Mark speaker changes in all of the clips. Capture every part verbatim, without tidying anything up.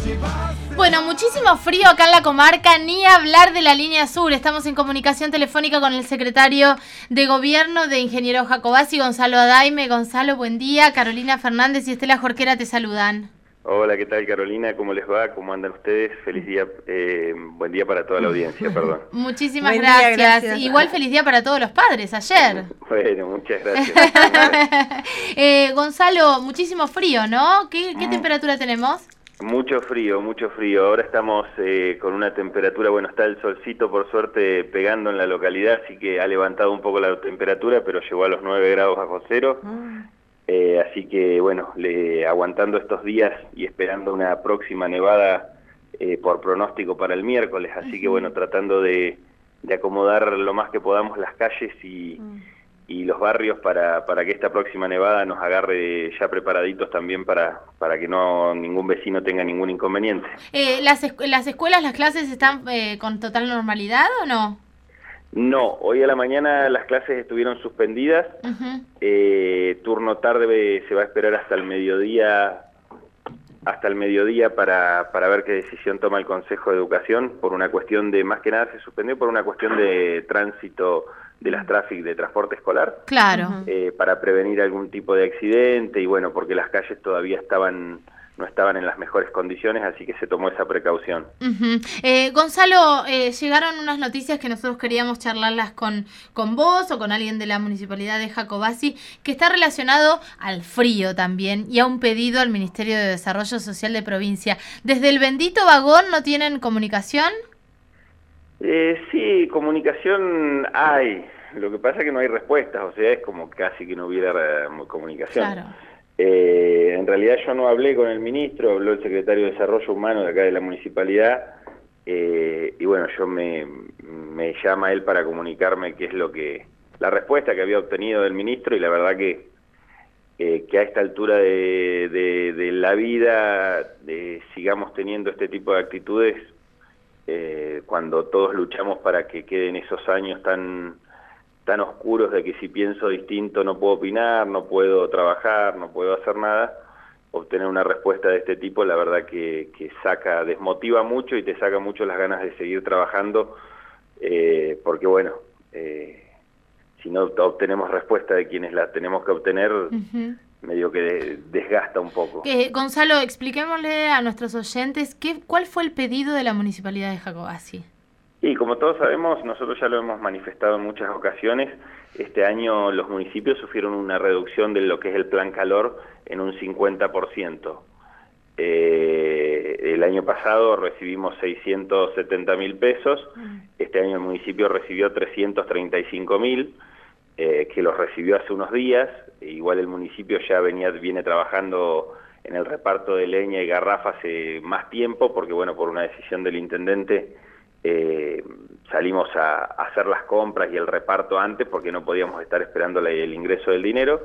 Speaker 1: Bueno, muchísimo frío acá en la comarca, ni hablar de la línea sur. Estamos en comunicación telefónica con el secretario de Gobierno de Ingeniero Jacobacci, Gonzalo Adaime. Gonzalo, buen día. Carolina Fernández y Estela Jorquera te saludan.
Speaker 2: Hola, ¿qué tal, Carolina? ¿Cómo les va? ¿Cómo andan ustedes? Feliz día, eh, buen día para toda la audiencia, perdón.
Speaker 1: Muchísimas
Speaker 3: Buen
Speaker 1: gracias.
Speaker 3: día, gracias.
Speaker 1: Igual feliz día para todos los padres, ayer.
Speaker 2: Bueno, muchas gracias.
Speaker 1: eh, Gonzalo, muchísimo frío, ¿no? ¿Qué, qué
Speaker 2: Mm.
Speaker 1: temperatura tenemos?
Speaker 2: Mucho frío, mucho frío. Ahora estamos eh, con una temperatura, bueno, está el solcito por suerte pegando en la localidad, así que ha levantado un poco la temperatura, pero llegó a los nueve grados bajo cero. Mm. Eh, así que, bueno, le, aguantando estos días y esperando una próxima nevada eh, por pronóstico para el miércoles. Así uh-huh. que, bueno, tratando de, de acomodar lo más que podamos las calles y, uh-huh. y los barrios para, para que esta próxima nevada nos agarre ya preparaditos también para, para que no ningún vecino tenga ningún inconveniente.
Speaker 1: Eh, ¿las, esc- ¿Las escuelas, las clases están eh, con total normalidad o no?
Speaker 2: No, hoy a la mañana las clases estuvieron suspendidas, uh-huh. eh, turno tarde se va a esperar hasta el mediodía, hasta el mediodía para, para ver qué decisión toma el Consejo de Educación, por una cuestión de, más que nada se suspendió por una cuestión de tránsito de las tráfico de transporte escolar,
Speaker 1: claro,
Speaker 2: eh, para prevenir algún tipo de accidente y bueno, porque las calles todavía estaban... no estaban en las mejores condiciones, así que se tomó esa precaución.
Speaker 1: Uh-huh. eh, Gonzalo, eh, llegaron unas noticias que nosotros queríamos charlarlas con, con vos o con alguien de la Municipalidad de Jacobacci, que está relacionado al frío también y a un pedido al Ministerio de Desarrollo Social de provincia. ¿Desde el bendito vagón no tienen comunicación?
Speaker 2: Eh, sí, comunicación hay, lo que pasa es que no hay respuestas, o sea, es como casi que no hubiera uh, comunicación.
Speaker 1: Claro.
Speaker 2: Eh, en realidad yo no hablé con el ministro, habló el secretario de Desarrollo Humano de acá de la municipalidad, eh, y bueno, yo me, me llama él para comunicarme qué es lo que, la respuesta que había obtenido del ministro, y la verdad que, eh, que a esta altura de, de, de la vida de, sigamos teniendo este tipo de actitudes, eh, cuando todos luchamos para que queden esos años tan... tan oscuros de que si pienso distinto no puedo opinar, no puedo trabajar, no puedo hacer nada, obtener una respuesta de este tipo la verdad que, que saca, desmotiva mucho y te saca mucho las ganas de seguir trabajando, eh, porque bueno, eh, si no obtenemos respuesta de quienes la tenemos que obtener, uh-huh. medio que desgasta un poco.
Speaker 1: Eh, Gonzalo, expliquémosle a nuestros oyentes qué, cuál fue el pedido de la Municipalidad de Jacobacci.
Speaker 2: Y como todos sabemos, nosotros ya lo hemos manifestado en muchas ocasiones, este año los municipios sufrieron una reducción de lo que es el plan calor en un cincuenta por ciento. Eh, el año pasado recibimos seiscientos setenta mil pesos, este año el municipio recibió trescientos treinta y cinco mil, eh, que los recibió hace unos días, e igual el municipio ya venía viene trabajando en el reparto de leña y garrafa hace más tiempo, porque bueno, por una decisión del intendente, Eh, salimos a, a hacer las compras y el reparto antes porque no podíamos estar esperando la, el ingreso del dinero,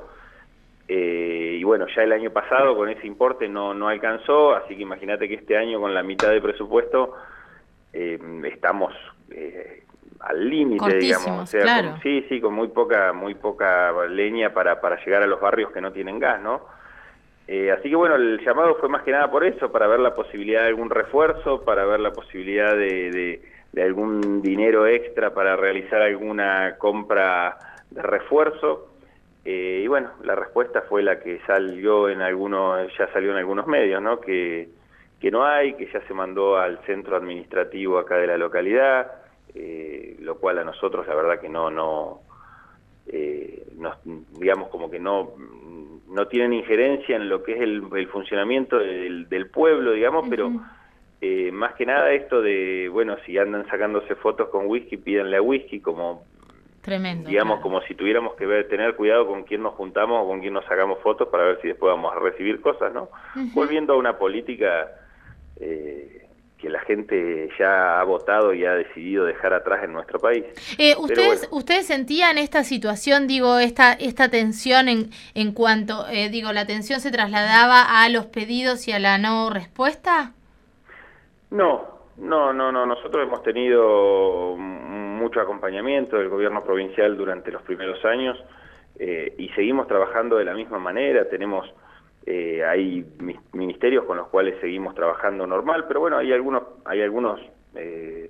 Speaker 2: eh, y bueno, ya el año pasado con ese importe no, no alcanzó, así que imagínate que este año con la mitad de presupuesto eh, estamos eh, al límite, digamos, o sea,
Speaker 1: claro.
Speaker 2: con, sí, sí, con muy poca, muy poca leña para, para llegar a los barrios que no tienen gas, ¿no? Eh, así que bueno, el llamado fue más que nada por eso, para ver la posibilidad de algún refuerzo, para ver la posibilidad de, de, de algún dinero extra para realizar alguna compra de refuerzo. Eh, y bueno, la respuesta fue la que salió en algunos, ya salió en algunos medios, ¿no? Que, que no hay, que ya se mandó al centro administrativo acá de la localidad, eh, lo cual a nosotros la verdad que no, no, eh, nos, digamos como que no... no tienen injerencia en lo que es el, el funcionamiento del, del pueblo, digamos, uh-huh. pero eh, más que nada esto de, bueno, si andan sacándose fotos con whisky, pídanle a whisky, como,
Speaker 1: tremendo,
Speaker 2: digamos,
Speaker 1: claro.
Speaker 2: como si tuviéramos que ver, tener cuidado con quién nos juntamos o con quién nos sacamos fotos para ver si después vamos a recibir cosas, ¿no? Uh-huh. Volviendo a una política eh, que la gente ya ha votado y ha decidido dejar atrás en nuestro país.
Speaker 1: Eh, ¿ustedes,
Speaker 2: bueno.
Speaker 1: ¿Ustedes sentían esta situación, digo, esta esta tensión en, en cuanto, eh, digo, la tensión se trasladaba a los pedidos y a la no respuesta?
Speaker 2: No, no, no, no. Nosotros hemos tenido mucho acompañamiento del gobierno provincial durante los primeros años eh, y seguimos trabajando de la misma manera. Tenemos Eh, hay ministerios con los cuales seguimos trabajando normal, pero bueno, hay algunos, hay algunos eh,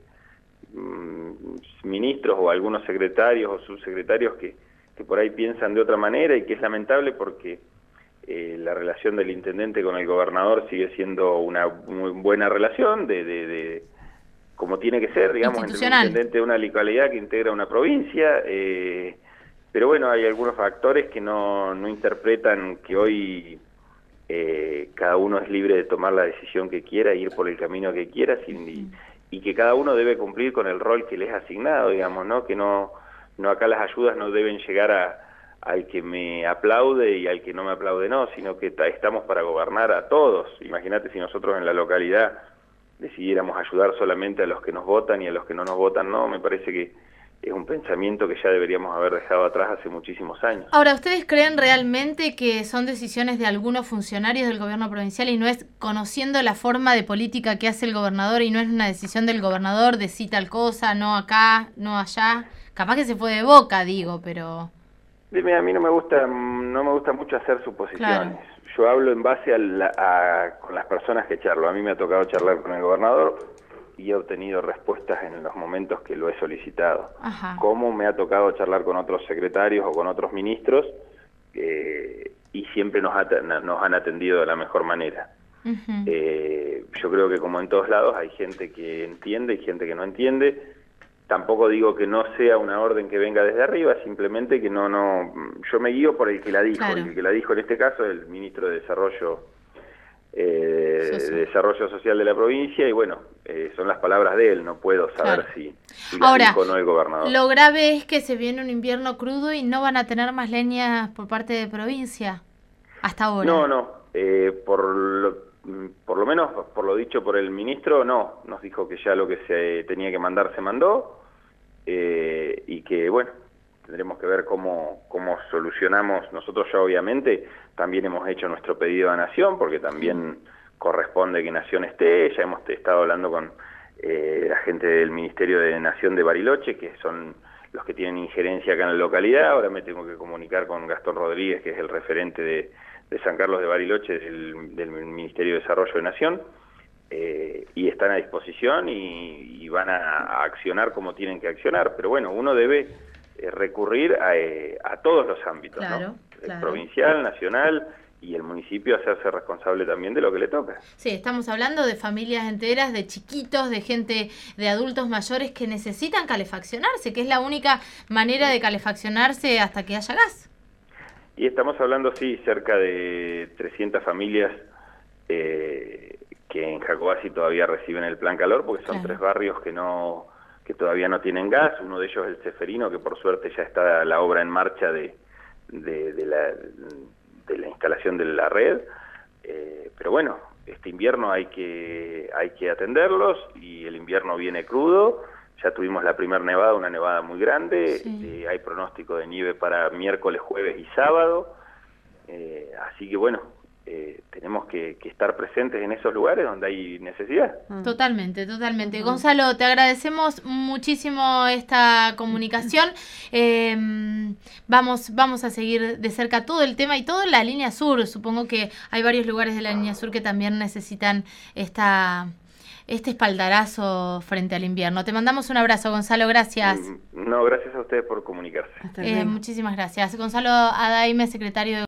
Speaker 2: ministros o algunos secretarios o subsecretarios que, que por ahí piensan de otra manera y que es lamentable porque eh, la relación del intendente con el gobernador sigue siendo una muy buena relación de, de, de como tiene que ser, digamos, entre un intendente de una localidad que integra una provincia, eh, pero bueno, hay algunos factores que no, no interpretan que hoy eh, cada uno es libre de tomar la decisión que quiera, ir por el camino que quiera, sin, y, y que cada uno debe cumplir con el rol que le es asignado, digamos, ¿no? Que no, no acá las ayudas no deben llegar a, al que me aplaude y al que no me aplaude no, sino que estamos para gobernar a todos. Imagínate si nosotros en la localidad decidiéramos ayudar solamente a los que nos votan y a los que no nos votan no, me parece que es un pensamiento que ya deberíamos haber dejado atrás hace muchísimos años.
Speaker 1: Ahora, ¿ustedes creen realmente que son decisiones de algunos funcionarios del gobierno provincial y no es conociendo la forma de política que hace el gobernador y no es una decisión del gobernador de sí tal cosa, no acá, no allá? Capaz que se fue de boca, digo, pero...
Speaker 2: Dime, a mí no me gusta, no me gusta mucho hacer suposiciones.
Speaker 1: Claro.
Speaker 2: Yo hablo en base a, la, a con las personas que charlo. A mí me ha tocado charlar con el gobernador y he obtenido respuestas en los momentos que lo he solicitado.
Speaker 1: Ajá.
Speaker 2: Como me ha tocado charlar con otros secretarios o con otros ministros eh, y siempre nos, ha, nos han atendido de la mejor manera. Uh-huh. eh, yo creo que como en todos lados hay gente que entiende y gente que no entiende. Tampoco digo que no sea una orden que venga desde arriba, simplemente que no, no, yo me guío por el que la dijo, claro. El que la dijo en este caso es el ministro de Desarrollo, eh, de Desarrollo Social de la provincia, y bueno, eh, son las palabras de él, no puedo saber claro. si, si las
Speaker 1: Ahora,
Speaker 2: dijo o no el gobernador.
Speaker 1: Lo grave es que se viene un invierno crudo y no van a tener más leñas por parte de provincia, hasta ahora.
Speaker 2: No, no, eh, por lo... por lo menos por lo dicho por el ministro, no, nos dijo que ya lo que se tenía que mandar se mandó, eh, y que bueno, tendremos que ver cómo, cómo solucionamos. Nosotros ya obviamente también hemos hecho nuestro pedido a Nación, porque también corresponde que Nación esté, ya hemos estado hablando con eh, la gente del Ministerio de Nación de Bariloche, que son los que tienen injerencia acá en la localidad. Ahora me tengo que comunicar con Gastón Rodríguez, que es el referente de de San Carlos de Bariloche, del, del Ministerio de Desarrollo de Nación, eh, y están a disposición y, y van a, a accionar como tienen que accionar. Pero bueno, uno debe eh, recurrir a, eh, a todos los ámbitos, claro, ¿no? Claro. El provincial, nacional y el municipio hacerse responsable también de lo que le toca.
Speaker 1: Sí, estamos hablando de familias enteras, de chiquitos, de gente, de adultos mayores que necesitan calefaccionarse, que es la única manera de calefaccionarse hasta que haya gas.
Speaker 2: Y estamos hablando, sí, cerca de trescientas familias eh, que en Jacobasi todavía reciben el plan calor, porque son claro. tres barrios que no que todavía no tienen gas. Uno de ellos es el Ceferino, que por suerte ya está la obra en marcha de, de, de, la, de la instalación de la red. Eh, pero bueno, este invierno hay que, hay que atenderlos y el invierno viene crudo. Ya tuvimos la primera nevada, una nevada muy grande, sí. eh, hay pronóstico de nieve para miércoles, jueves y sábado, eh, así que bueno, eh, tenemos que, que estar presentes en esos lugares donde hay necesidad.
Speaker 1: Totalmente, totalmente. Uh-huh. Gonzalo, te agradecemos muchísimo esta comunicación. Eh, vamos, vamos a seguir de cerca todo el tema y toda la línea sur. Supongo que hay varios lugares de la línea sur que también necesitan esta... este espaldarazo frente al invierno. Te mandamos un abrazo, Gonzalo, gracias.
Speaker 2: No, gracias a ustedes por comunicarse.
Speaker 1: Eh, muchísimas gracias. Gonzalo Adaime, secretario de